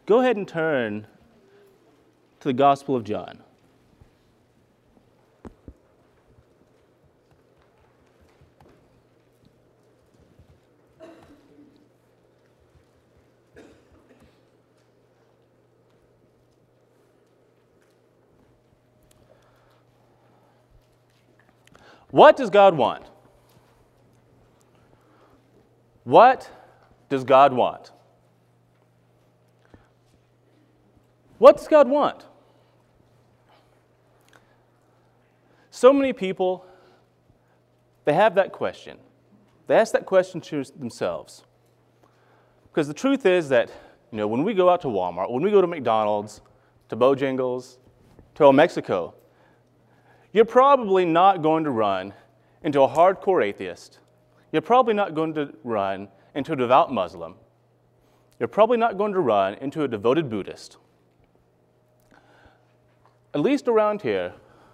go ahead and turn to the Gospel of John. What does God want? What does God want? What does God want? So many people, they have that question. They ask that question to themselves. Because the truth is that, when we go out to Walmart, when we go to McDonald's, to Bojangles, to El Mexico, you're probably not going to run into a hardcore atheist. You're probably not going to run into a devout Muslim. You're probably not going to run into a devoted Buddhist. At least around here,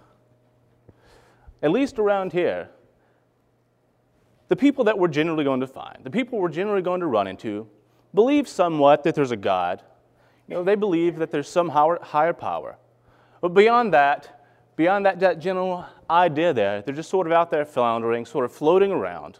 the people that we're generally going to find, the people we're generally going to run into, believe somewhat that there's a God. They believe that there's some higher power. But beyond that general idea there, they're just sort of out there floundering, sort of floating around.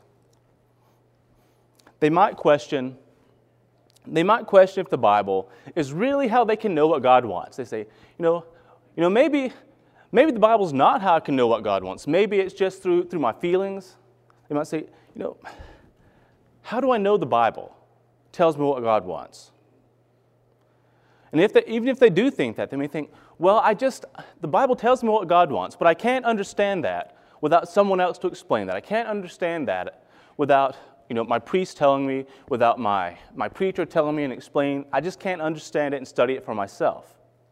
They might question if the Bible is really how they can know what God wants. They say, maybe the Bible's not how I can know what God wants. Maybe it's just through my feelings. They might say, how do I know the Bible tells me what God wants? And even if they do think that, they may think, well, the Bible tells me what God wants, but I can't understand that without someone else to explain that. I can't understand that without, my priest telling me, without my preacher telling me and explaining. I just can't understand it and study it for myself.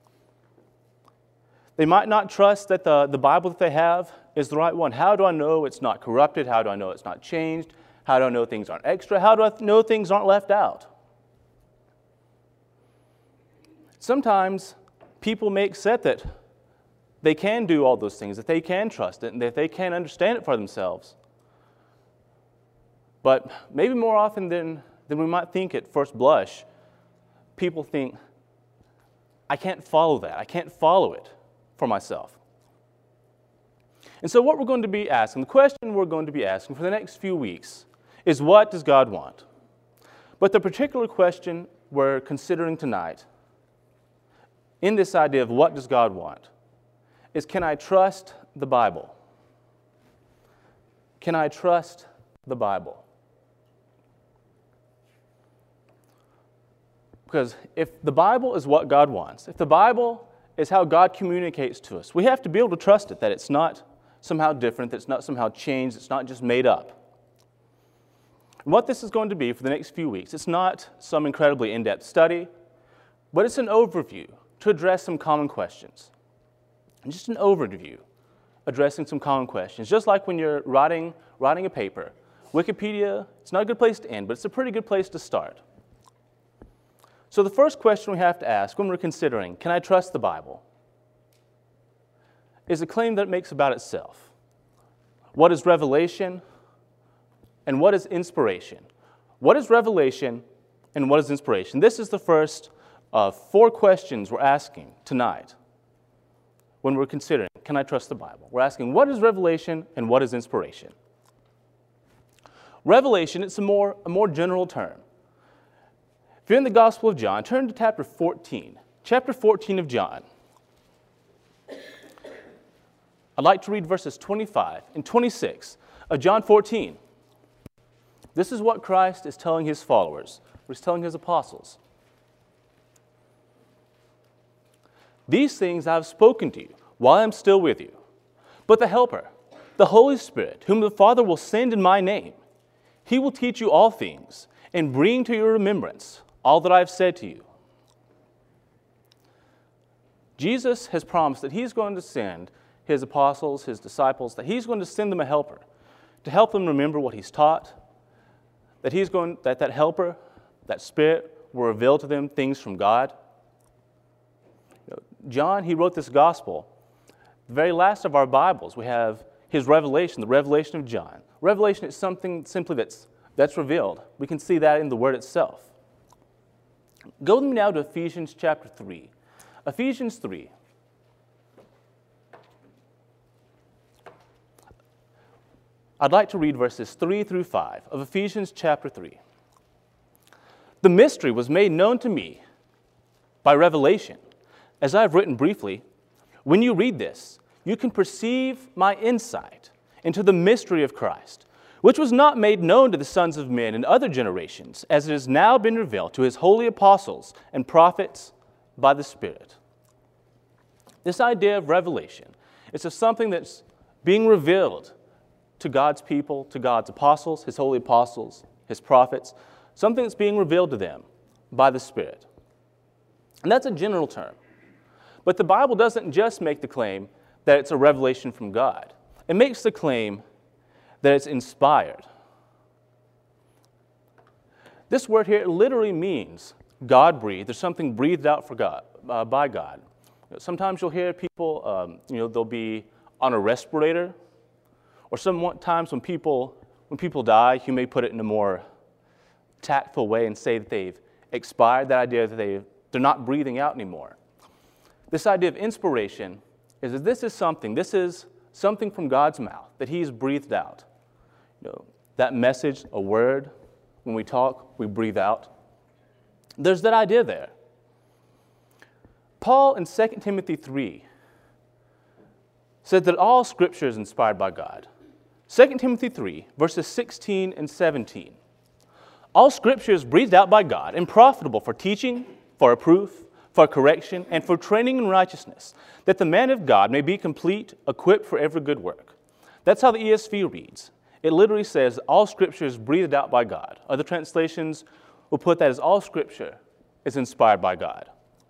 They might not trust that the Bible that they have is the right one. How do I know it's not corrupted? How do I know it's not changed? How do I know things aren't extra? How do I know things aren't left out? Sometimes people may accept that they can do all those things, that they can trust it, and that they can understand it for themselves. But maybe more often than we might think at first blush, people think, I can't follow that. I can't follow it for myself. And so what we're going to be asking, the question we're going to be asking for the next few weeks is, what does God want? But the particular question we're considering tonight, in this idea of what does God want, is, can I trust the Bible? Can I trust the Bible? Because if the Bible is what God wants, if the Bible is how God communicates to us, we have to be able to trust it, that it's not somehow different, that it's not somehow changed, it's not just made up. And what this is going to be for the next few weeks, it's not some incredibly in-depth study, but it's an overview to address some common questions. And just an overview addressing some common questions. Just like when you're writing a paper, Wikipedia, it's not a good place to end, but it's a pretty good place to start. So the first question we have to ask when we're considering, can I trust the Bible, is a claim that it makes about itself. What is revelation and what is inspiration? What is revelation and what is inspiration? This is the first of 4 questions we're asking tonight when we're considering, can I trust the Bible? We're asking, what is revelation and what is inspiration? Revelation, it's a more general term. If you're in the Gospel of John, turn to chapter 14. Chapter 14 of John. I'd like to read verses 25 and 26 of John 14. This is what Christ is telling his followers, or he's telling his apostles. These things I have spoken to you while I am still with you. But the Helper, the Holy Spirit, whom the Father will send in my name, he will teach you all things and bring to your remembrance all that I have said to you. Jesus has promised that he's going to send his apostles, his disciples, that he's going to send them a helper to help them remember what he's taught, that that helper, that Spirit, will reveal to them things from God. John, he wrote this gospel. The very last of our Bibles, we have his revelation, the revelation of John. Revelation is something simply that's revealed. We can see that in the word itself. Go with me now to Ephesians chapter 3. Ephesians 3. I'd like to read verses 3 through 5 of Ephesians chapter 3. The mystery was made known to me by revelation. As I have written briefly, when you read this, you can perceive my insight into the mystery of Christ, which was not made known to the sons of men in other generations, as it has now been revealed to his holy apostles and prophets by the Spirit. This idea of revelation is of something that's being revealed to God's people, to God's apostles, his holy apostles, his prophets, something that's being revealed to them by the Spirit. And that's a general term. But the Bible doesn't just make the claim that it's a revelation from God. It makes the claim that it's inspired. This word here literally means God-breathed. There's something breathed out for God, by God. Sometimes you'll hear people, they'll be on a respirator, or sometimes when people die, you may put it in a more tactful way and say that they've expired, that idea that they're not breathing out anymore. This idea of inspiration is that this is something from God's mouth that he's breathed out. That message, a word, when we talk, we breathe out. There's that idea there. Paul in 2 Timothy 3 said that all Scripture is inspired by God. 2 Timothy 3, verses 16 and 17. All Scripture is breathed out by God and profitable for teaching, for reproof, for correction, and for training in righteousness, that the man of God may be complete, equipped for every good work. That's how the ESV reads. It literally says all Scripture is breathed out by God. Other translations will put that as all Scripture is inspired by God.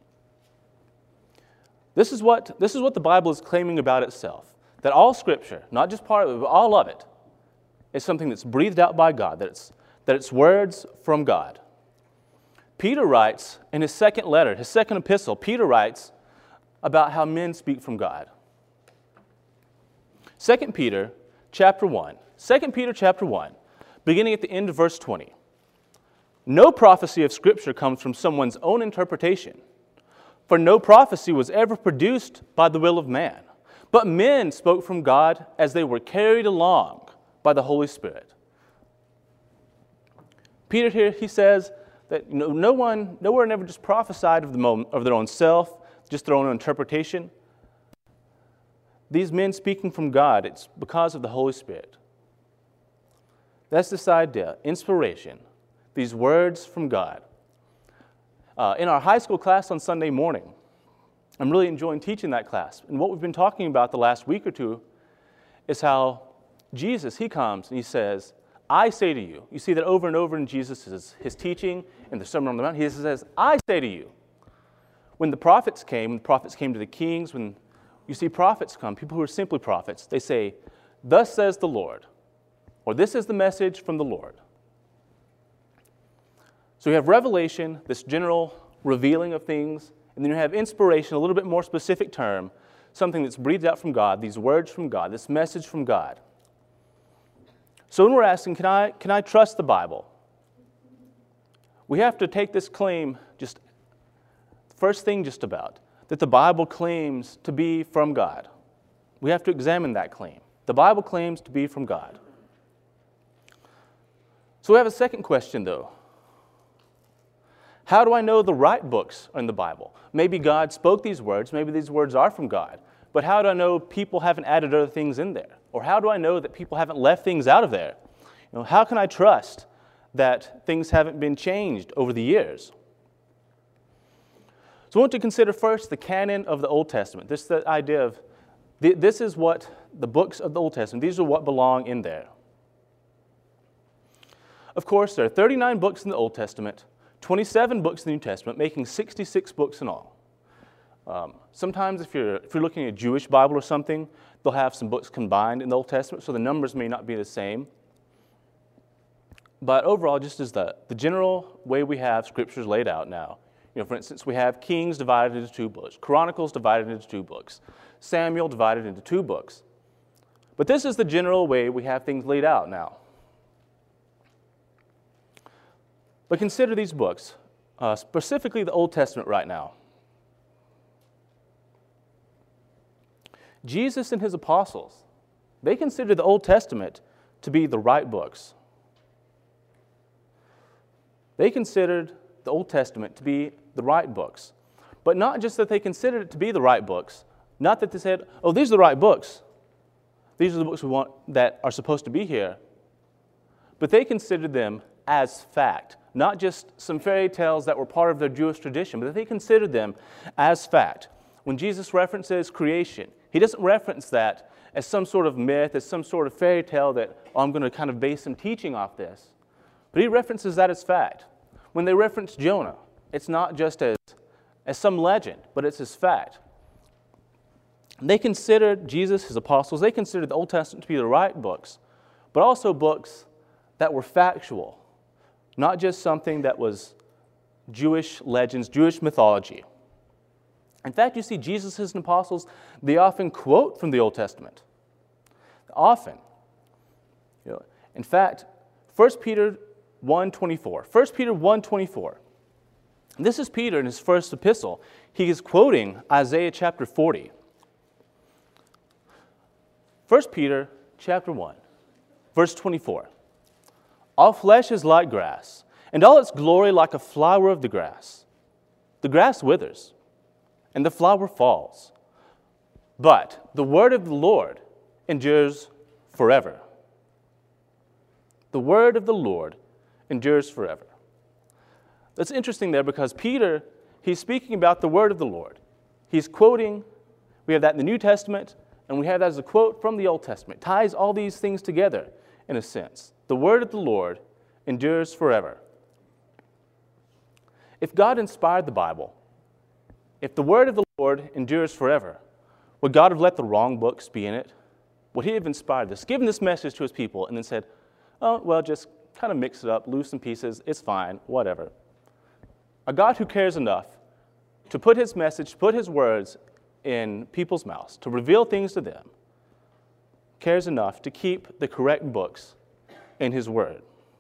This is what the Bible is claiming about itself, that all Scripture, not just part of it, but all of it, is something that's breathed out by God, that it's words from God. Peter writes in his second letter, his second epistle, Peter writes about how men speak from God. 2 Peter chapter 1, beginning at the end of verse 20. No prophecy of Scripture comes from someone's own interpretation, for no prophecy was ever produced by the will of man, but men spoke from God as they were carried along by the Holy Spirit. Peter here, he says that nowhere never just prophesied of their own self, just their own interpretation. These men speaking from God, it's because of the Holy Spirit. That's this idea, inspiration, these words from God. In our high school class on Sunday morning, I'm really enjoying teaching that class. And what we've been talking about the last week or two is how Jesus, he comes and he says, I say to you. You see that over and over in Jesus' his teaching in the Sermon on the Mount. He says, I say to you. When the prophets came to the kings, when you see prophets come, people who are simply prophets, they say, thus says the Lord, or this is the message from the Lord. So you have revelation, this general revealing of things, and then you have inspiration, a little bit more specific term, something that's breathed out from God, these words from God, this message from God. So when we're asking, can I trust the Bible? We have to take this claim first thing about, that the Bible claims to be from God. We have to examine that claim. The Bible claims to be from God. So we have a second question though. How do I know the right books are in the Bible? Maybe God spoke these words, maybe these words are from God, but how do I know people haven't added other things in there? Or how do I know that people haven't left things out of there? How can I trust that things haven't been changed over the years? So I want to consider first the canon of the Old Testament. This is the idea of, this is what the books of the Old Testament, these are what belong in there. Of course, there are 39 books in the Old Testament, 27 books in the New Testament, making 66 books in all. Sometimes if you're looking at a Jewish Bible or something, they'll have some books combined in the Old Testament, so the numbers may not be the same. But overall, just as the general way we have Scriptures laid out now, for instance, we have Kings divided into 2 books, Chronicles divided into 2 books, Samuel divided into 2 books. But this is the general way we have things laid out now. But consider these books. specifically the Old Testament right now. Jesus and his apostles, they considered the Old Testament to be the right books. They considered the Old Testament to be the right books. But not just that they considered it to be the right books, not that they said, oh, these are the right books. These are the books we want that are supposed to be here. But they considered them as fact, not just some fairy tales that were part of their Jewish tradition, but they considered them as fact. When Jesus references creation, he doesn't reference that as some sort of myth, as some sort of fairy tale that, oh, I'm going to kind of base some teaching off this. But he references that as fact. When they reference Jonah, it's not just as some legend, but it's as fact. They considered Jesus, his apostles, they considered the Old Testament to be the right books, but also books that were factual, not just something that was Jewish legends, Jewish mythology. In fact, you see Jesus and apostles, they often quote from the Old Testament. Often. In fact, 1 Peter 1:24. 1 Peter 1:24. This is Peter in his first epistle. He is quoting Isaiah chapter 40. 1 Peter chapter 1, verse 24. All flesh is like grass, and all its glory like a flower of the grass. The grass withers, and the flower falls. But the word of the Lord endures forever. The word of the Lord endures forever. That's interesting there because Peter, he's speaking about the word of the Lord. He's quoting, we have that in the New Testament, and we have that as a quote from the Old Testament. It ties all these things together in a sense. The word of the Lord endures forever. If God inspired the Bible, if the word of the Lord endures forever, would God have let the wrong books be in it? Would he have inspired this, given this message to his people, and then said, oh, well, just kind of mix it up, lose some pieces, it's fine, whatever. A God who cares enough to put his message, put his words in people's mouths, to reveal things to them, cares enough to keep the correct books in his word.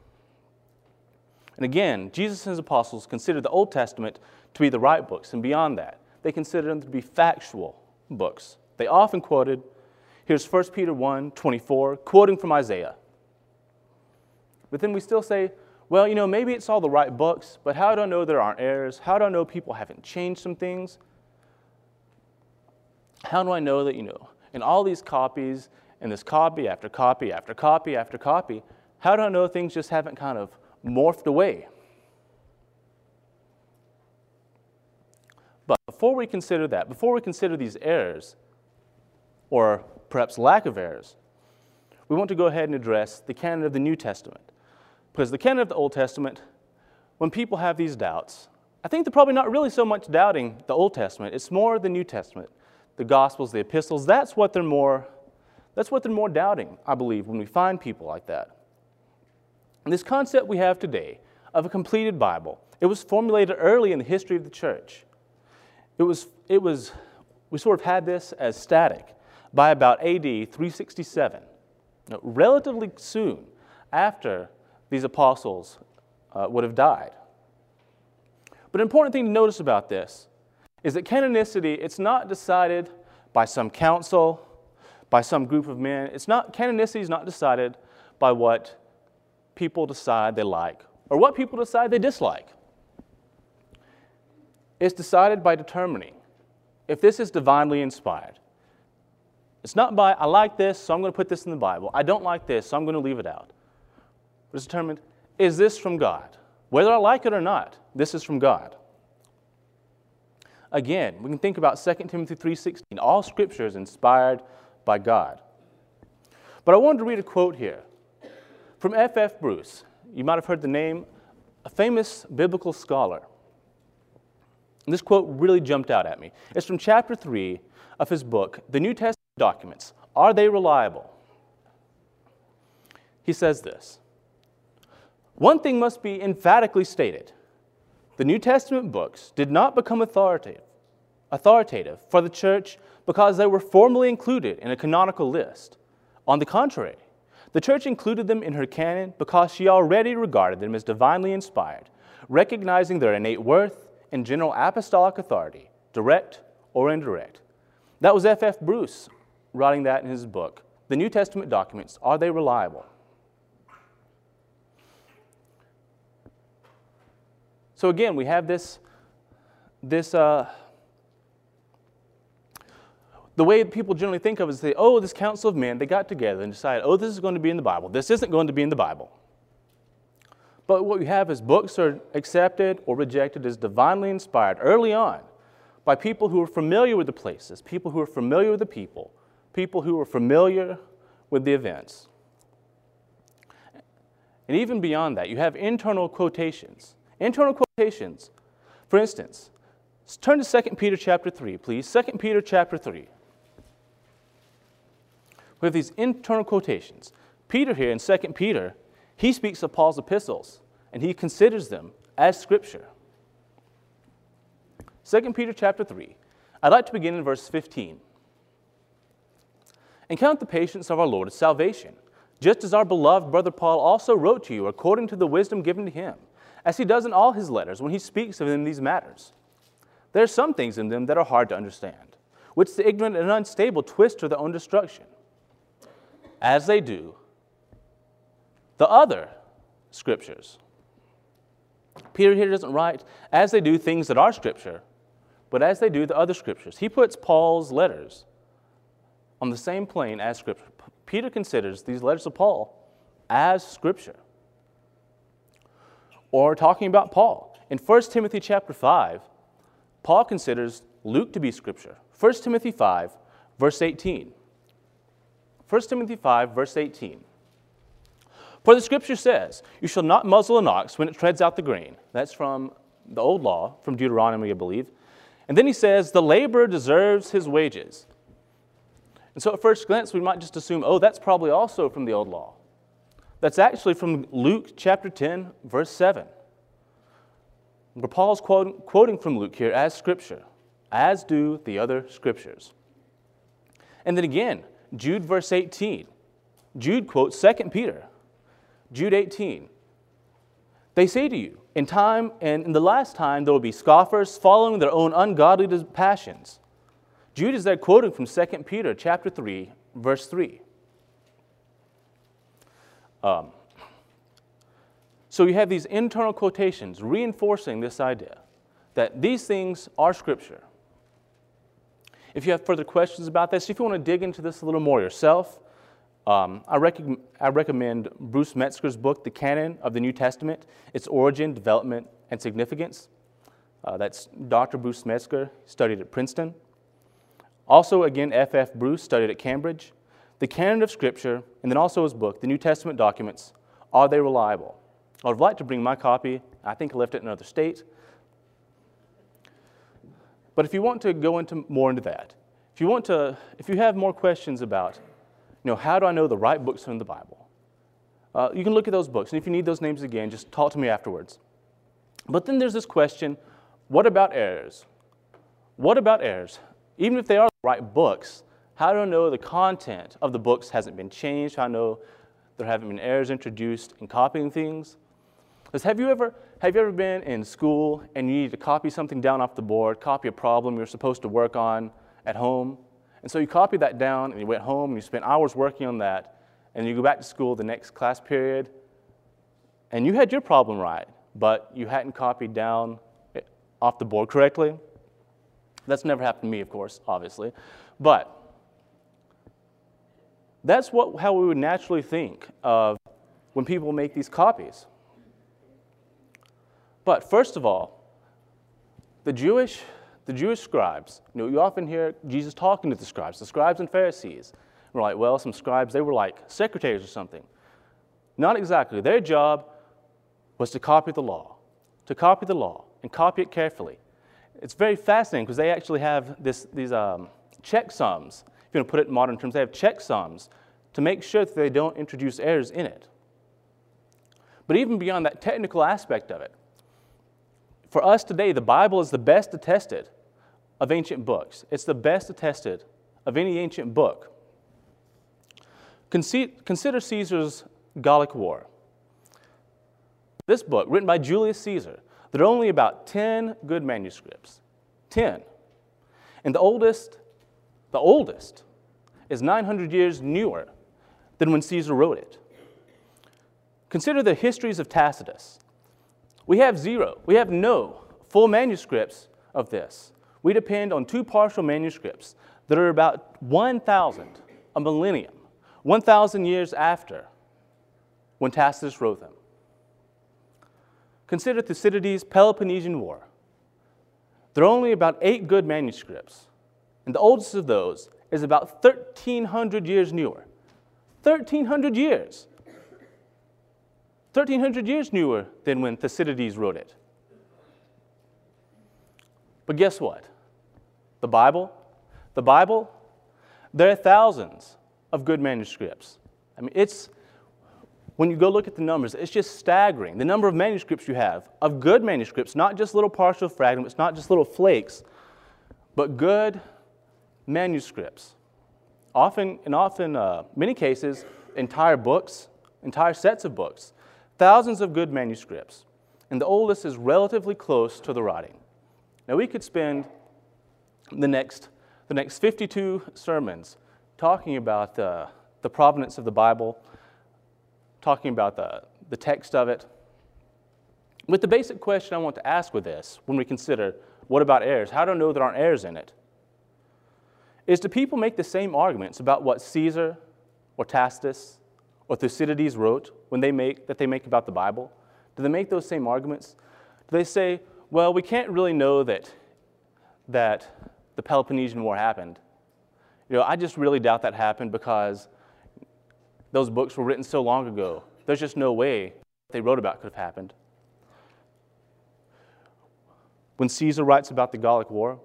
And again, Jesus and his apostles considered the Old Testament to be the right books, and beyond that, they considered them to be factual books. They often quoted, here's 1 Peter 1:24, quoting from Isaiah. But then we still say, well, maybe it's all the right books, but how do I know there aren't errors? How do I know people haven't changed some things? How do I know that, in all these copies, and this copy after copy after copy after copy, how do I know things just haven't kind of morphed away? But before we consider that, before we consider these errors, or perhaps lack of errors, we want to go ahead and address the canon of the New Testament. Because the canon of the Old Testament, when people have these doubts, I think they're probably not really so much doubting the Old Testament. It's more the New Testament, the Gospels, the epistles. That's what they're more doubting, I believe, when we find people like that. And this concept we have today of a completed Bible, it was formulated early in the history of the church. We sort of had this as static by about AD 367, relatively soon after these apostles would have died. But an important thing to notice about this is that canonicity, it's not decided by some council, by some group of men. Canonicity is not decided by what people decide they like or what people decide they dislike. It's decided by determining if this is divinely inspired. It's not by, I like this, so I'm going to put this in the Bible. I don't like this, so I'm going to leave it out. But it's determined, is this from God? Whether I like it or not, this is from God. Again, we can think about 2 Timothy 3:16. All Scripture is inspired by God. But I wanted to read a quote here from F.F. Bruce. You might have heard the name, a famous biblical scholar. And this quote really jumped out at me. It's from chapter 3 of his book, The New Testament Documents. Are they reliable? He says this: one thing must be emphatically stated. The New Testament books did not become authoritative for the church because they were formally included in a canonical list. On the contrary, The church included them in her canon because she already regarded them as divinely inspired, recognizing their innate worth and general apostolic authority, direct or indirect. That was F.F. Bruce writing that in his book, The New Testament Documents, Are They Reliable? So again, we have the way people generally think of it is they, oh, this council of men, they got together and decided, oh, this is going to be in the Bible. This isn't going to be in the Bible. But what we have is books are accepted or rejected as divinely inspired early on by people who are familiar with the places, people who are familiar with the people who are familiar with the events. And even beyond that, you have internal quotations. Internal quotations. For instance, turn to 2 Peter chapter 3, please. 2 Peter chapter 3. We have these internal quotations. Peter here in 2 Peter, he speaks of Paul's epistles, and he considers them as Scripture. 2 Peter chapter 3. I'd like to begin in verse 15. And count the patience of our Lord as salvation, just as our beloved brother Paul also wrote to you according to the wisdom given to him, as he does in all his letters when he speaks of them these matters. There are some things in them that are hard to understand, which the ignorant and unstable twist to their own destruction, as they do the other Scriptures. Peter here doesn't write, as they do things that are Scripture, but as they do the other Scriptures. He puts Paul's letters on the same plane as Scripture. Peter considers these letters of Paul as Scripture. Or talking about Paul. In 1 Timothy chapter 5, Paul considers Luke to be Scripture. 1 Timothy 5, verse 18. 1 Timothy 5, verse 18. For the Scripture says, you shall not muzzle an ox when it treads out the grain. That's from the old law, from Deuteronomy, I believe. And then he says, the laborer deserves his wages. And so at first glance, we might just assume, oh, that's probably also from the old law. That's actually from Luke chapter 10, verse 7. Where Paul's quoting from Luke here as Scripture, as do the other Scriptures. And then again, Jude verse 18. Jude quotes 2 Peter. Jude 18. They say to you, in time and in the last time there will be scoffers following their own ungodly passions. Jude is there quoting from 2 Peter chapter 3, verse 3. So you have these internal quotations reinforcing this idea that these things are Scripture. If you have further questions about this, if you want to dig into this a little more yourself, I recommend Bruce Metzger's book, The Canon of the New Testament, Its Origin, Development, and Significance. That's Dr. Bruce Metzger, studied at Princeton. Also, again, F.F. Bruce, studied at Cambridge. The Canon of Scripture, and then also his book, The New Testament Documents, Are They Reliable? I would like to bring my copy. I think I left it in another state. But if you want to go more into that, if you have more questions about, how do I know the right books from the Bible? You can look at those books, and if you need those names again, just talk to me afterwards. But then there's this question, what about errors? What about errors? Even if they are the right books, how do I know the content of the books hasn't been changed? How do I know there haven't been errors introduced in copying things? Because have you ever been in school and you need to copy something down off the board, copy a problem you're supposed to work on at home? And so you copy that down and you went home and you spent hours working on that, and you go back to school the next class period and you had your problem right, but you hadn't copied down off the board correctly. That's never happened to me, of course, obviously. But that's how we would naturally think of when people make these copies. But first of all, the Jewish scribes, you often hear Jesus talking to the scribes and Pharisees. We're like, well, some scribes, they were like secretaries or something. Not exactly. Their job was to copy the law and copy it carefully. It's very fascinating because they actually have these checksums. If you want to put it in modern terms, they have checksums to make sure that they don't introduce errors in it. But even beyond that technical aspect of it, for us today, the Bible is the best attested of ancient books. It's the best attested of any ancient book. Consider Caesar's Gallic War. This book, written by Julius Caesar, there are only about 10 good manuscripts. 10. And the oldest is 900 years newer than when Caesar wrote it. Consider the histories of Tacitus. We have no full manuscripts of this. We depend on 2 partial manuscripts that are about 1,000, a millennium, 1,000 years after when Tacitus wrote them. Consider Thucydides' Peloponnesian War. There are only about 8 good manuscripts, and the oldest of those is about 1,300 years newer. 1,300 years! 1,300 years newer than when Thucydides wrote it. But guess what? The Bible, there are thousands of good manuscripts. I mean, when you go look at the numbers, it's just staggering. The number of manuscripts you have, of good manuscripts, not just little partial fragments, not just little flakes, but good manuscripts. In many cases, entire books, entire sets of books, thousands of good manuscripts. And the oldest is relatively close to the writing. Now, we could spend the next 52 sermons talking about the provenance of the Bible, talking about the text of it. But the basic question I want to ask with this, when we consider, what about errors? How do I know there aren't errors in it? Is, do people make the same arguments about what Caesar or Tacitus or Thucydides wrote that they make about the Bible? Do they make those same arguments? Do they say, well, we can't really know that the Peloponnesian War happened. I just really doubt that happened because those books were written so long ago. There's just no way what they wrote about could have happened. When Caesar writes about the Gallic War,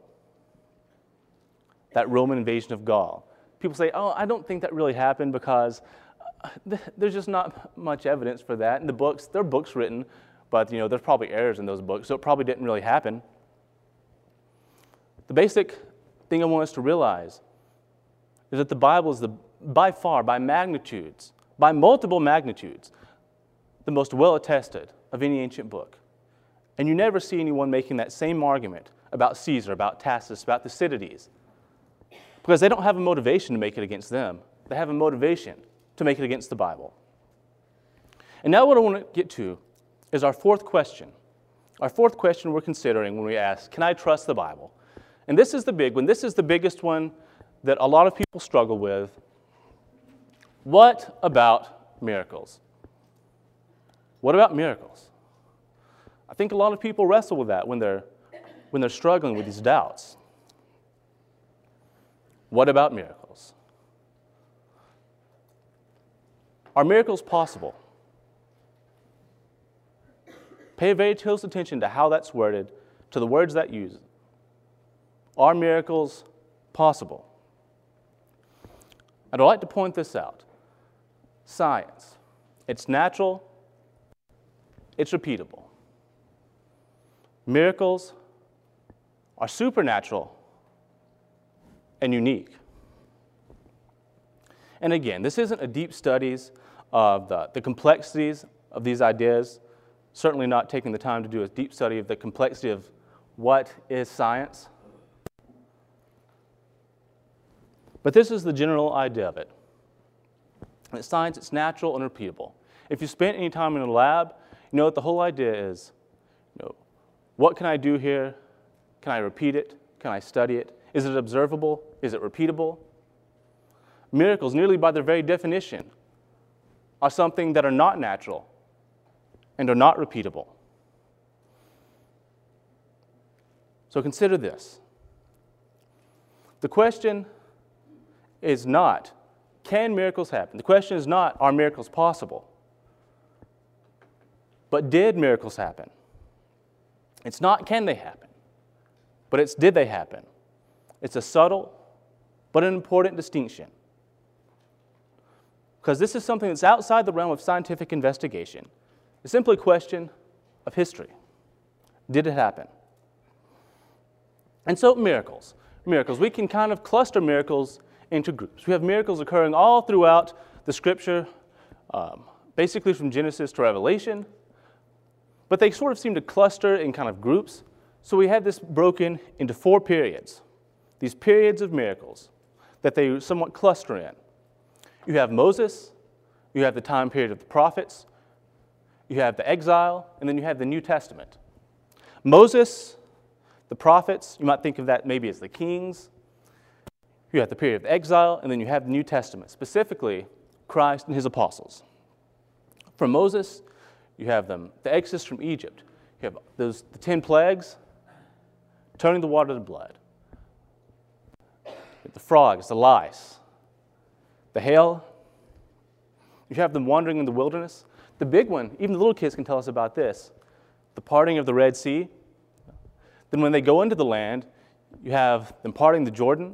that Roman invasion of Gaul, people say, oh, I don't think that really happened because there's just not much evidence for that. In the books, there are books written, but there's probably errors in those books, so it probably didn't really happen. The basic thing I want us to realize is that the Bible is by far, by magnitudes, by multiple magnitudes, the most well-attested of any ancient book. And you never see anyone making that same argument about Caesar, about Tacitus, about Thucydides, because they don't have a motivation to make it against them. They have a motivation to make it against the Bible. And now what I want to get to is our fourth question. Our fourth question we're considering when we ask, can I trust the Bible? And this is the big one. This is the biggest one that a lot of people struggle with. What about miracles? What about miracles? I think a lot of people wrestle with that when they're struggling with these doubts. What about miracles? Are miracles possible? Pay very close attention to how that's worded, to the words that use. Are miracles possible? I'd like to point this out. Science. It's natural. It's repeatable. Miracles are supernatural and unique. And again, this isn't a deep studies of the complexities of these ideas, certainly not taking the time to do a deep study of the complexity of what is science. But this is the general idea of it. In science, it's natural and repeatable. If you spent any time in a lab, you know what the whole idea is. What can I do here? Can I repeat it? Can I study it? Is it observable? Is it repeatable? Miracles, nearly by their very definition, are something that are not natural and are not repeatable. So consider this. The question is not, can miracles happen? The question is not, are miracles possible? But did miracles happen? It's not, can they happen? But it's, did they happen? It's a subtle but an important distinction. Because this is something that's outside the realm of scientific investigation. It's simply a question of history. Did it happen? And so miracles. We can kind of cluster miracles into groups. We have miracles occurring all throughout the scripture basically from Genesis to Revelation, but they sort of seem to cluster in kind of groups. So we have this broken into 4 periods, these periods of miracles that they somewhat cluster in. You have Moses, you have the time period of the prophets, you have the exile, and then you have the New Testament. Moses, the prophets, you might think of that maybe as the kings. You have the period of exile, and then you have the New Testament, specifically Christ and his apostles. From Moses, you have the Exodus from Egypt. You have the 10 plagues, turning the water to blood. The frogs, the lice, the hail. You have them wandering in the wilderness. The big one, even the little kids can tell us about this, the parting of the Red Sea. Then when they go into the land, you have them parting the Jordan.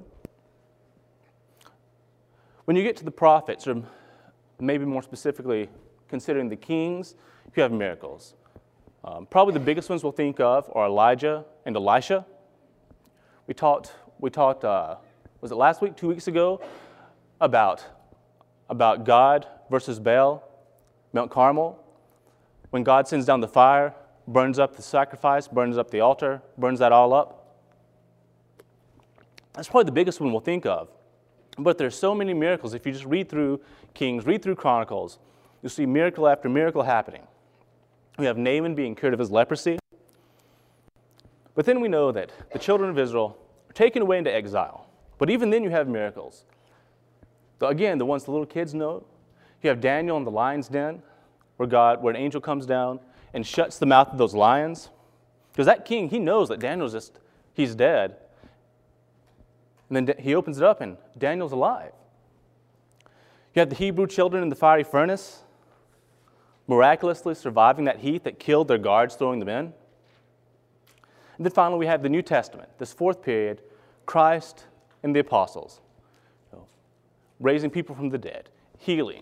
When you get to the prophets, or maybe more specifically considering the kings, you have miracles. Probably the biggest ones we'll think of are Elijah and Elisha. We talked, was it last week, 2 weeks ago, about God versus Baal, Mount Carmel, when God sends down the fire, burns up the sacrifice, burns up the altar, burns that all up. That's probably the biggest one we'll think of. But there's so many miracles. If you just read through Kings, read through Chronicles, you'll see miracle after miracle happening. We have Naaman being cured of his leprosy. But then we know that the children of Israel are taken away into exile. But even then you have miracles. So again, the ones the little kids know. You have Daniel in the lion's den, where an angel comes down and shuts the mouth of those lions. Because that king, he knows that he's dead. And then he opens it up and Daniel's alive. You have the Hebrew children in the fiery furnace, miraculously surviving that heat that killed their guards throwing them in. And then finally we have the New Testament, this 4th period, Christ and the apostles, raising people from the dead, healing.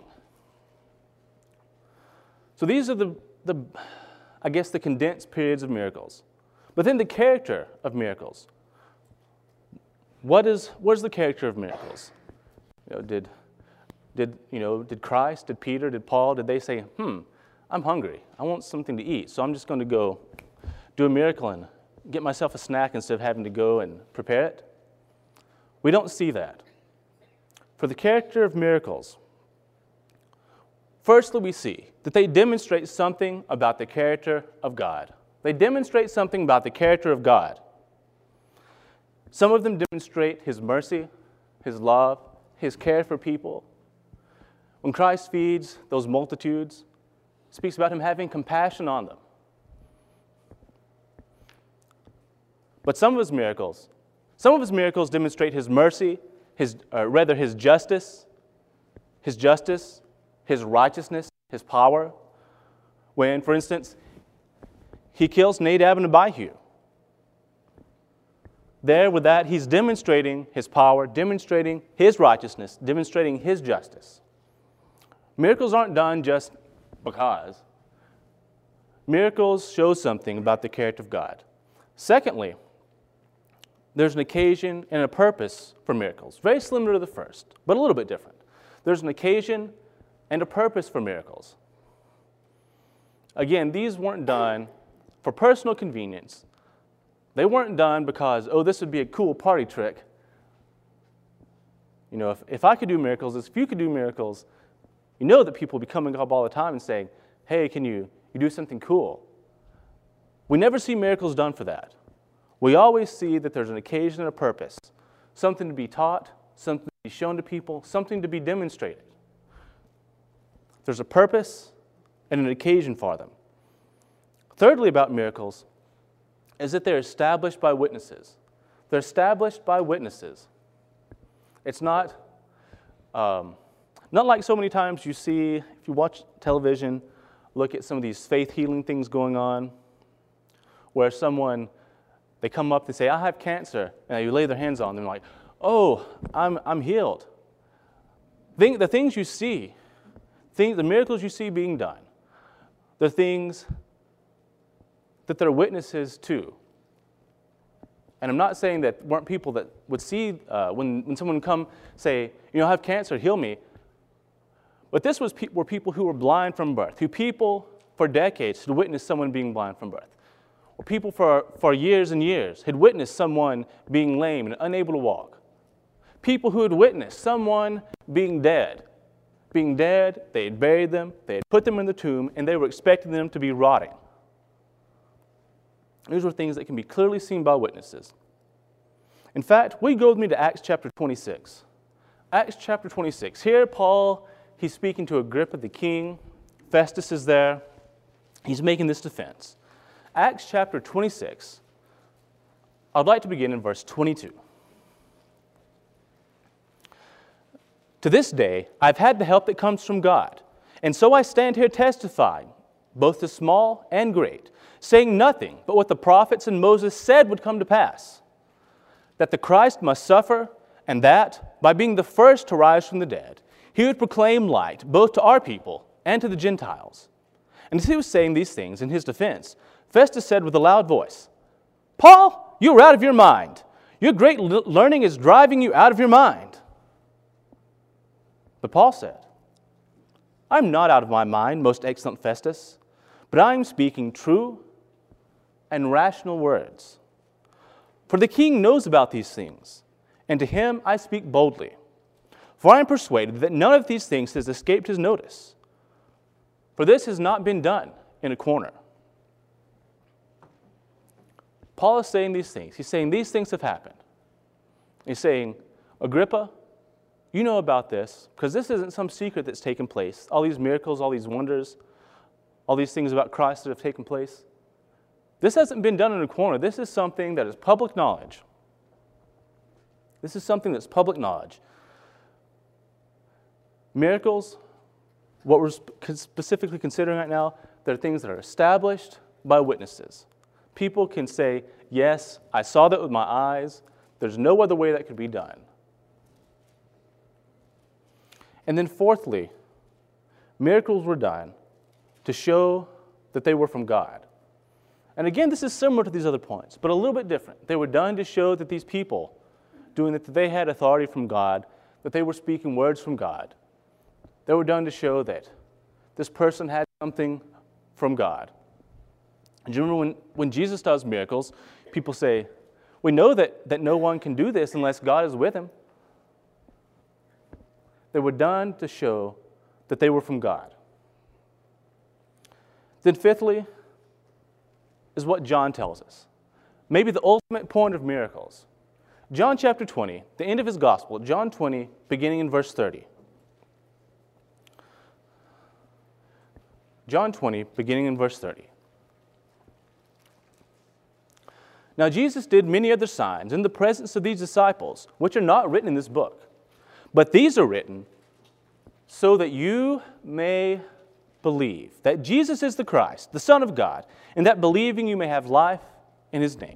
So these are the condensed periods of miracles. But then the character of miracles. What is the character of miracles? Did Christ, did Peter, did Paul, did they say, I'm hungry, I want something to eat, so I'm just going to go do a miracle and get myself a snack instead of having to go and prepare it? We don't see that. For the character of miracles, firstly, we see that they demonstrate something about the character of God. They demonstrate something about the character of God. Some of them demonstrate his mercy, his love, his care for people. When Christ feeds those multitudes, it speaks about him having compassion on them. But some of his miracles demonstrate his mercy, his justice, his righteousness, his power. When, for instance, he kills Nadab and Abihu. There, with that, he's demonstrating his power, demonstrating his righteousness, demonstrating his justice. Miracles aren't done just because. Miracles show something about the character of God. Secondly, there's an occasion and a purpose for miracles. Very similar to the first, but a little bit different. There's an occasion and a purpose for miracles. Again, these weren't done for personal convenience. They weren't done because, this would be a cool party trick. If I could do miracles, if you could do miracles, you know that people will be coming up all the time and saying, hey, can you do something cool? We never see miracles done for that. We always see that there's an occasion and a purpose, something to be taught, something to be shown to people, something to be demonstrated. There's a purpose and an occasion for them. Thirdly, about miracles, is that they're established by witnesses. They're established by witnesses. It's not like so many times you see, if you watch television, look at some of these faith healing things going on, where they come up and say, I have cancer, and you lay their hands on them, like, I'm healed. The things you see, the miracles you see being done, the things that they're witnesses to. And I'm not saying that weren't people that would see, when someone would come say, I have cancer, heal me. But this were people who were blind from birth, who people for decades had witnessed someone being blind from birth. Or people for years and years had witnessed someone being lame and unable to walk. People who had witnessed someone being dead. Being dead, they had buried them, they had put them in the tomb, and they were expecting them to be rotting. These were things that can be clearly seen by witnesses. In fact, will you go with me to Acts chapter 26? Acts chapter 26. Here, Paul, he's speaking to Agrippa the king. Festus is there. He's making this defense. Acts chapter 26. I'd like to begin in verse 22. To this day, I've had the help that comes from God, and so I stand here testifying, both to small and great, saying nothing but what the prophets and Moses said would come to pass, that the Christ must suffer, and that, by being the first to rise from the dead, he would proclaim light both to our people and to the Gentiles. And as he was saying these things in his defense, Festus said with a loud voice, Paul, you are out of your mind. Your great learning is driving you out of your mind. But Paul said, I'm not out of my mind, most excellent Festus, but I am speaking true and rational words. For the king knows about these things, and to him I speak boldly. For I am persuaded that none of these things has escaped his notice. For this has not been done in a corner. Paul is saying these things. He's saying these things have happened. He's saying, Agrippa, you know about this, because this isn't some secret that's taken place. All these miracles, all these wonders, all these things about Christ that have taken place. This hasn't been done in a corner. This is something that is public knowledge. This is something that's public knowledge. Miracles, what we're specifically considering right now, they're things that are established by witnesses. People can say, yes, I saw that with my eyes. There's no other way that could be done. And then fourthly, miracles were done to show that they were from God. And again, this is similar to these other points, but a little bit different. They were done to show that these people, doing that they had authority from God, that they were speaking words from God. They were done to show that this person had something from God. And do you remember when Jesus does miracles, people say, we know that no one can do this unless God is with him. They were done to show that they were from God. Then fifthly is what John tells us. Maybe the ultimate point of miracles. John chapter 20, the end of his gospel, John 20, beginning in verse 30. John 20, beginning in verse 30. Now Jesus did many other signs in the presence of these disciples, which are not written in this book. But these are written so that you may believe that Jesus is the Christ, the Son of God, and that believing you may have life in his name.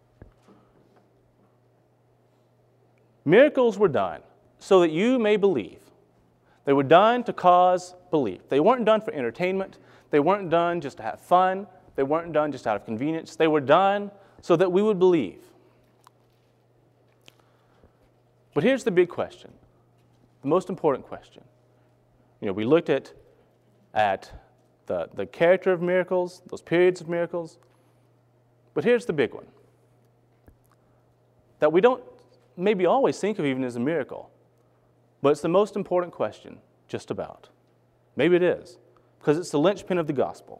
Miracles were done so that you may believe. They were done to cause belief. They weren't done for entertainment. They weren't done just to have fun. They weren't done just out of convenience. They were done so that we would believe. But here's the big question, the most important question. We looked at the character of miracles, those periods of miracles. But here's the big one, that we don't maybe always think of even as a miracle, but it's the most important question, just about. Maybe it is, because it's the linchpin of the gospel.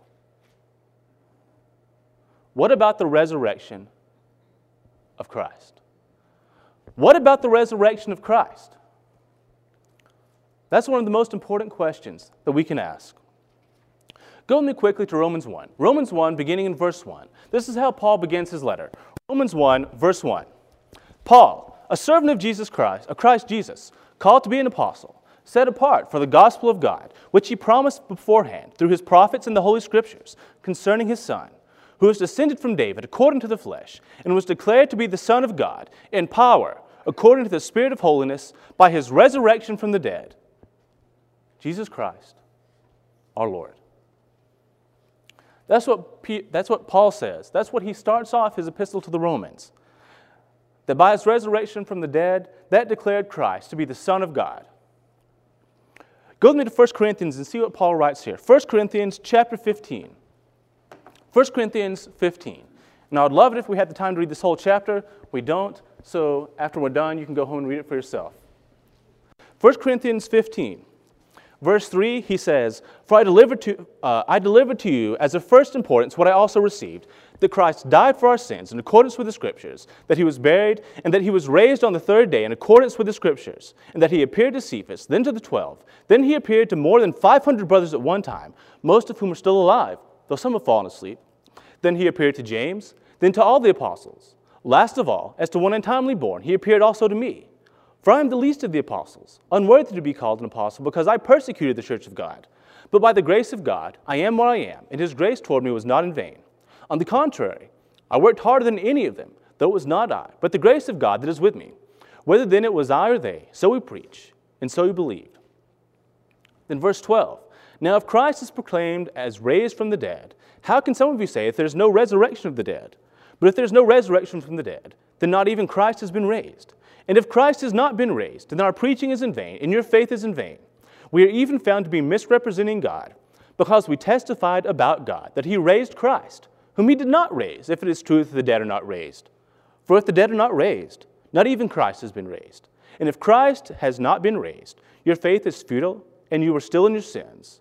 What about the resurrection of Christ? What about the resurrection of Christ? That's one of the most important questions that we can ask. Go with me quickly to Romans 1. Romans 1, beginning in verse 1. This is how Paul begins his letter. Romans 1, verse 1. Paul, a servant of Jesus Christ, of Christ Jesus, called to be an apostle, set apart for the gospel of God, which he promised beforehand through his prophets in the Holy Scriptures concerning his Son, who was descended from David according to the flesh, and was declared to be the Son of God in power, according to the Spirit of holiness, by his resurrection from the dead. Jesus Christ, our Lord. That's what Paul says. That's what he starts off his epistle to the Romans. That by his resurrection from the dead, that declared Christ to be the Son of God. Go with me to 1 Corinthians and see what Paul writes here. 1 Corinthians chapter 15. 1 Corinthians 15. Now, I'd love it if we had the time to read this whole chapter. We don't, so after we're done, you can go home and read it for yourself. 1 Corinthians 15, verse 3, he says, "For I delivered to you as of first importance what I also received, that Christ died for our sins in accordance with the Scriptures, that he was buried, and that he was raised on the third day in accordance with the Scriptures, and that he appeared to Cephas, then to the 12. Then he appeared to more than 500 brothers at one time, most of whom are still alive, though some have fallen asleep. Then he appeared to James, then to all the apostles. Last of all, as to one untimely born, he appeared also to me. For I am the least of the apostles, unworthy to be called an apostle, because I persecuted the church of God. But by the grace of God, I am what I am, and his grace toward me was not in vain. On the contrary, I worked harder than any of them, though it was not I, but the grace of God that is with me. Whether then it was I or they, so we preach, and so you believed." Then verse 12, "Now if Christ is proclaimed as raised from the dead, how can some of you say that there is no resurrection of the dead? But if there is no resurrection from the dead, then not even Christ has been raised. And if Christ has not been raised, then our preaching is in vain, and your faith is in vain. We are even found to be misrepresenting God, because we testified about God that he raised Christ, whom he did not raise, if it is true that the dead are not raised. For if the dead are not raised, not even Christ has been raised. And if Christ has not been raised, your faith is futile, and you are still in your sins.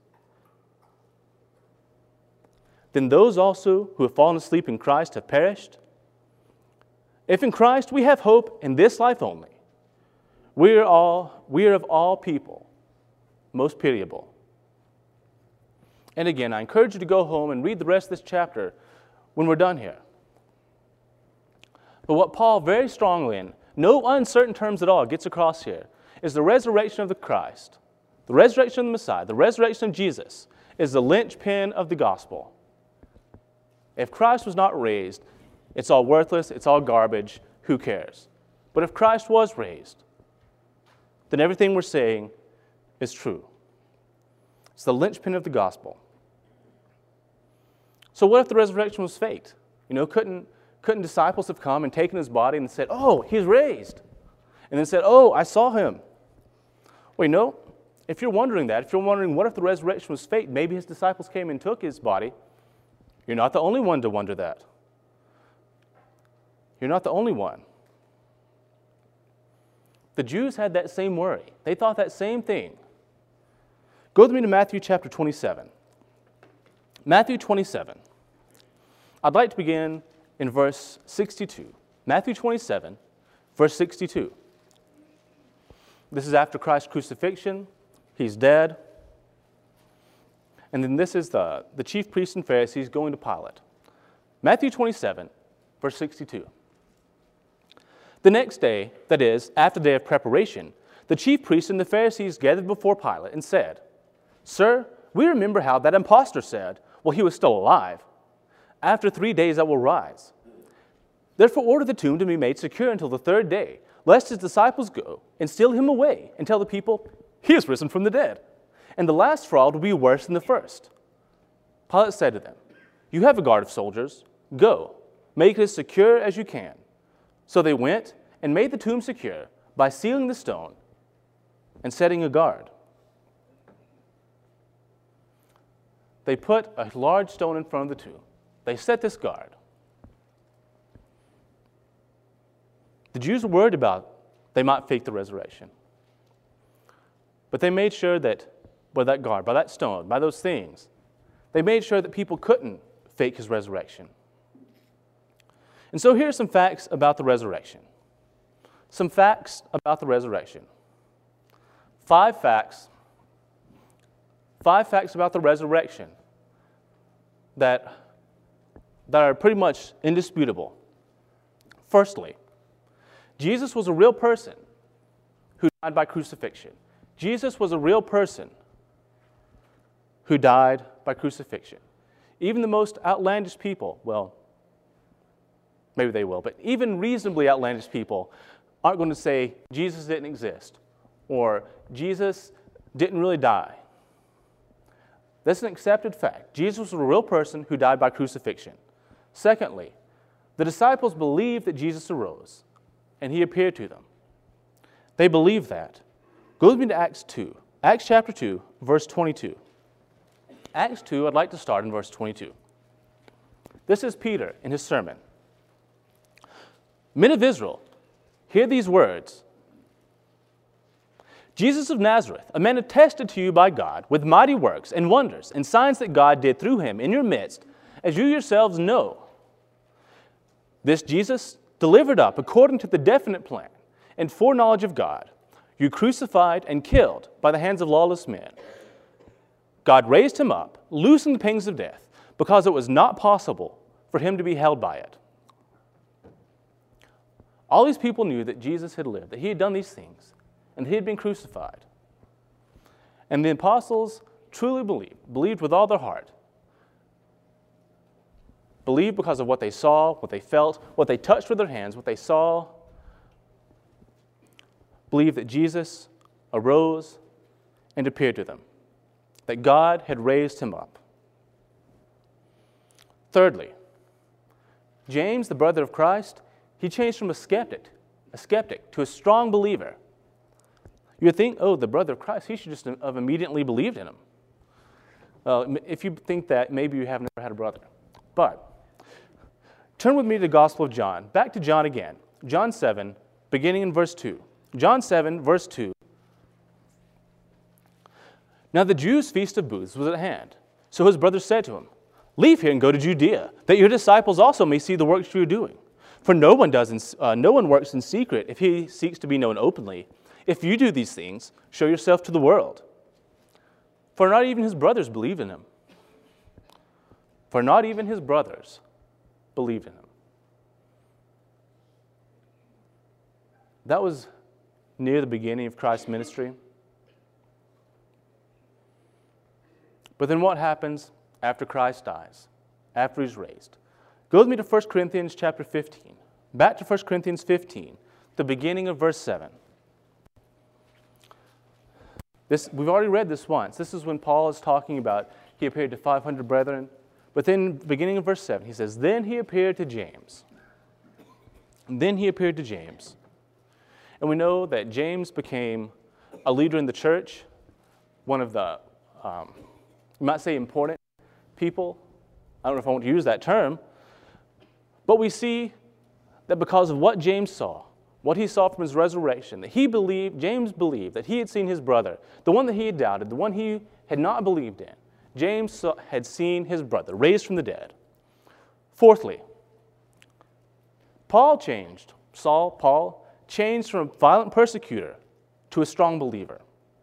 Then those also who have fallen asleep in Christ have perished. If in Christ we have hope in this life only, we are of all people most pitiable." And again, I encourage you to go home and read the rest of this chapter when we're done here. But what Paul very strongly, in no uncertain terms at all, gets across here is the resurrection of the Christ, the resurrection of the Messiah, the resurrection of Jesus is the linchpin of the gospel. If Christ was not raised, it's all worthless, it's all garbage, who cares? But if Christ was raised, then everything we're saying is true. It's the linchpin of the gospel. So what if the resurrection was faked? Couldn't disciples have come and taken his body and said, "Oh, he's raised," and then said, "Oh, I saw him"? Well, if you're wondering that, if you're wondering what if the resurrection was fake, maybe his disciples came and took his body, you're not the only one to wonder that. You're not the only one. The Jews had that same worry. They thought that same thing. Go with me to Matthew chapter 27. Matthew 27. I'd like to begin in verse 62. Matthew 27, verse 62. This is after Christ's crucifixion. He's dead. And then this is the chief priests and Pharisees going to Pilate. Matthew 27, verse 62. "The next day, that is, after the day of preparation, the chief priests and the Pharisees gathered before Pilate and said, 'Sir, we remember how that impostor said, while he was still alive, "After 3 days I will rise." Therefore order the tomb to be made secure until the third day, lest his disciples go and steal him away and tell the people, "He has risen from the dead." And the last fraud will be worse than the first.' Pilate said to them, 'You have a guard of soldiers. Go, make it as secure as you can.' So they went and made the tomb secure by sealing the stone and setting a guard. They put a large stone in front of the tomb. They set this guard. The Jews were worried about they might fake the resurrection. But they made sure that by that guard, by that stone, by those things, they made sure that people couldn't fake his resurrection. And so here are some facts about the resurrection. Some facts about the resurrection. Five facts about the resurrection that are pretty much indisputable. Firstly, Jesus was a real person who died by crucifixion. Jesus was a real person who died by crucifixion. Even the most outlandish people, well, maybe they will, but even reasonably outlandish people aren't going to say Jesus didn't exist or Jesus didn't really die. That's an accepted fact. Jesus was a real person who died by crucifixion. Secondly, the disciples believed that Jesus arose and he appeared to them. They believed that. Go with me to Acts 2. Acts chapter 2, verse 22. Acts 2, I'd like to start in verse 22. This is Peter in his sermon. Men of Israel, hear these words. Jesus of Nazareth, a man attested to you by God with mighty works and wonders and signs that God did through him in your midst, as you yourselves know. This Jesus delivered up according to the definite plan and foreknowledge of God, you crucified and killed by the hands of lawless men. God raised him up, loosing the pangs of death, because it was not possible for him to be held by it. All these people knew that Jesus had lived, that he had done these things, and he had been crucified. And the apostles truly believed with all their heart. Believed because of what they saw, what they felt, what they touched with their hands, what they saw. Believed that Jesus arose and appeared to them, that God had raised him up. Thirdly, James, the brother of Christ, he changed from a skeptic to a strong believer. You would think, oh, the brother of Christ, he should just have immediately believed in him. Well, if you think that, maybe you have never had a brother. But turn with me to the Gospel of John. Back to John again. John 7, beginning in verse 2. John 7, verse 2. Now the Jews' feast of booths was at hand. So his brothers said to him, leave here and go to Judea, that your disciples also may see the works you are doing. For no one works in secret if he seeks to be known openly. If you do these things, show yourself to the world. For not even his brothers believed in him. For not even his brothers believed in him. That was near the beginning of Christ's ministry. But then what happens after Christ dies, after he's raised? Go with me to 1 Corinthians chapter 15. Back to 1 Corinthians 15, the beginning of verse 7. We've already read this once. This is when Paul is talking about he appeared to 500 brethren. But then, beginning of verse 7, he says, then he appeared to James. And then he appeared to James. And we know that James became a leader in the church, one of the, you might say, important people. I don't know if I want to use that term. But we see that because of what James saw, what he saw from his resurrection, that James believed that he had seen his brother, the one that he had doubted, the one he had not believed in. James had seen his brother raised from the dead. Fourthly, Paul changed from a violent persecutor to a strong believer.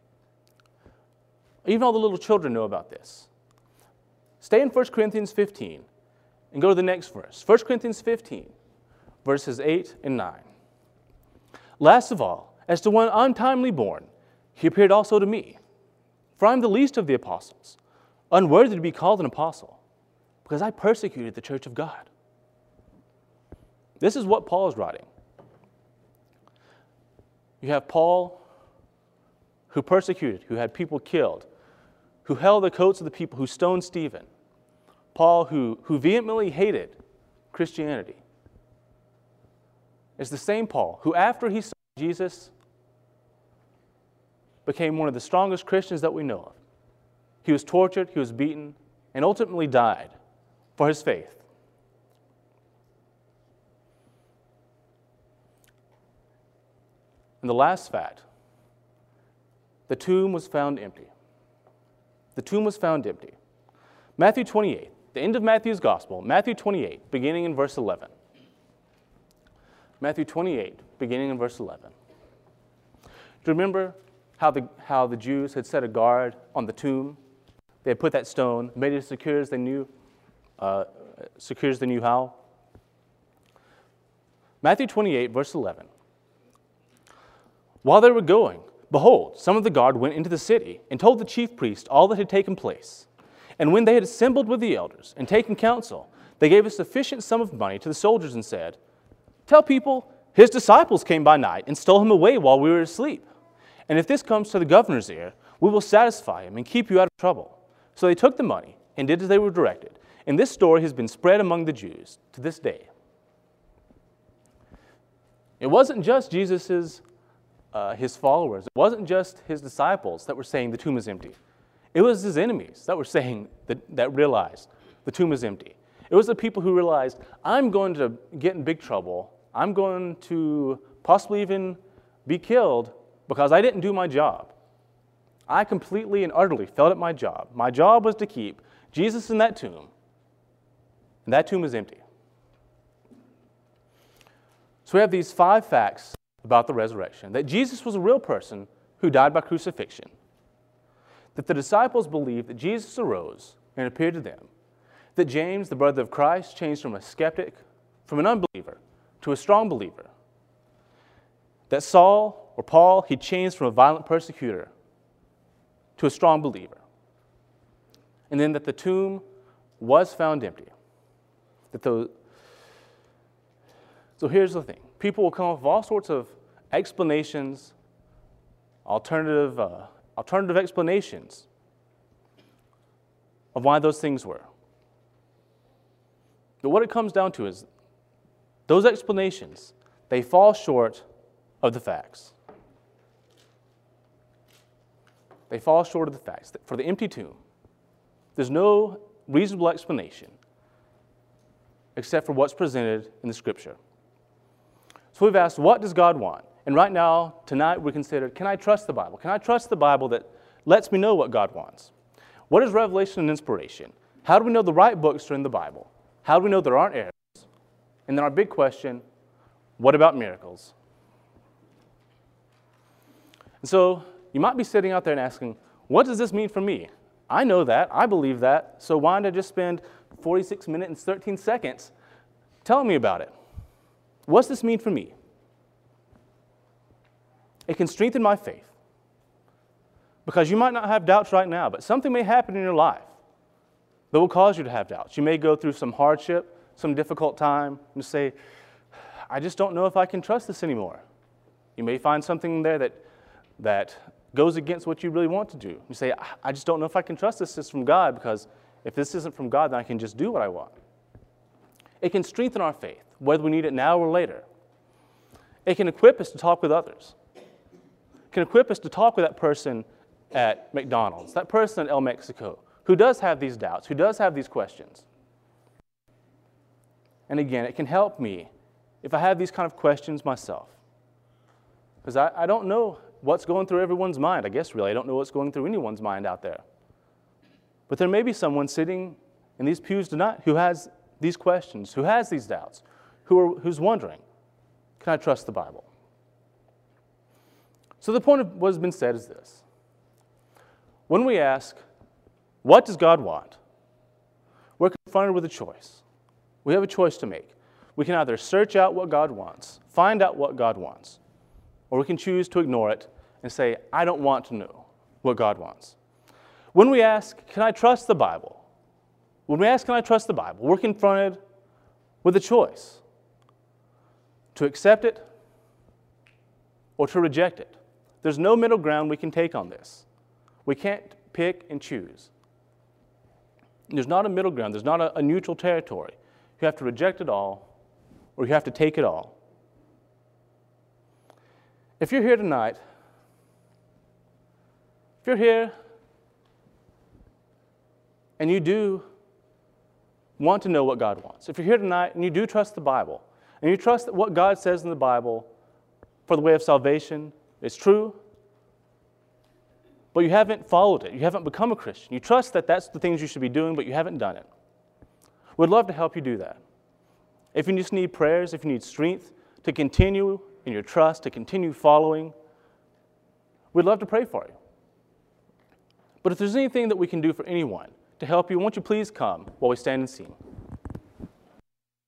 Even all the little children know about this. Stay in 1 Corinthians 15 and go to the next verse. 1 Corinthians 15, verses 8 and 9. Last of all, as to one untimely born, he appeared also to me. For I am the least of the apostles, unworthy to be called an apostle, because I persecuted the church of God. This is what Paul is writing. You have Paul, who persecuted, who had people killed, who held the coats of the people, who stoned Stephen. Paul, who vehemently hated Christianity. It's the same Paul who, after he saw Jesus, became one of the strongest Christians that we know of. He was tortured, he was beaten, and ultimately died for his faith. And the last fact, the tomb was found empty. The tomb was found empty. Matthew 28, the end of Matthew's Gospel, Matthew 28, beginning in verse 11. Matthew 28, beginning in verse 11. Do you remember how the Jews had set a guard on the tomb? They had put that stone, made it as secure as they knew how. Matthew 28, verse 11. While they were going, behold, some of the guard went into the city and told the chief priest all that had taken place. And when they had assembled with the elders and taken counsel, they gave a sufficient sum of money to the soldiers and said, tell people, his disciples came by night and stole him away while we were asleep. And if this comes to the governor's ear, we will satisfy him and keep you out of trouble. So they took the money and did as they were directed. And this story has been spread among the Jews to this day. It wasn't just Jesus' his followers. It wasn't just his disciples that were saying the tomb is empty. It was his enemies that were saying that realized the tomb is empty. It was the people who realized, I'm going to get in big trouble. I'm going to possibly even be killed because I didn't do my job. I completely and utterly failed at my job. My job was to keep Jesus in that tomb, and that tomb is empty. So we have these 5 facts about the resurrection: that Jesus was a real person who died by crucifixion, that the disciples believed that Jesus arose and appeared to them, that James, the brother of Christ, changed from a skeptic, from an unbeliever, to a strong believer, that Saul, or Paul, he changed from a violent persecutor to a strong believer, and then that the tomb was found empty. So here's the thing. People will come up with all sorts of explanations, alternative explanations of why those things were. But what it comes down to is those explanations, they fall short of the facts. They fall short of the facts. For the empty tomb, there's no reasonable explanation except for what's presented in the Scripture. So we've asked, what does God want? And right now, tonight, we considered, can I trust the Bible? Can I trust the Bible that lets me know what God wants? What is revelation and inspiration? How do we know the right books are in the Bible? How do we know there aren't errors? And then our big question, what about miracles? And so you might be sitting out there and asking, what does this mean for me? I know that, I believe that, so why did I just spend 46 minutes and 13 seconds telling me about it? What's this mean for me? It can strengthen my faith, because you might not have doubts right now, but something may happen in your life that will cause you to have doubts. You may go through some hardship, some difficult time, and say, I just don't know if I can trust this anymore. You may find something there that goes against what you really want to do. You say, I just don't know if I can trust this is from God, because if this isn't from God, then I can just do what I want. It can strengthen our faith, whether we need it now or later. It can equip us to talk with others. It can equip us to talk with that person at McDonald's, that person at El Mexico, who does have these doubts, who does have these questions. And again, it can help me if I have these kind of questions myself. Because I don't know what's going through everyone's mind. I guess really I don't know what's going through anyone's mind out there. But there may be someone sitting in these pews tonight who has these questions, who has these doubts, who's wondering, can I trust the Bible? So the point of what has been said is this. When we ask, what does God want? We're confronted with a choice. We have a choice to make. We can either search out what God wants, find out what God wants, or we can choose to ignore it and say, I don't want to know what God wants. When we ask, can I trust the Bible? When we ask, can I trust the Bible, we're confronted with a choice to accept it or to reject it. There's no middle ground we can take on this. We can't pick and choose. There's not a middle ground. There's not a neutral territory. You have to reject it all or you have to take it all. If you're here tonight, if you're here and you do want to know what God wants, if you're here tonight and you do trust the Bible, and you trust that what God says in the Bible for the way of salvation is true, but you haven't followed it, you haven't become a Christian, you trust that that's the things you should be doing, but you haven't done it, we'd love to help you do that. If you just need prayers, if you need strength to continue in your trust, to continue following, we'd love to pray for you. But if there's anything that we can do for anyone to help you, won't you please come while we stand and sing?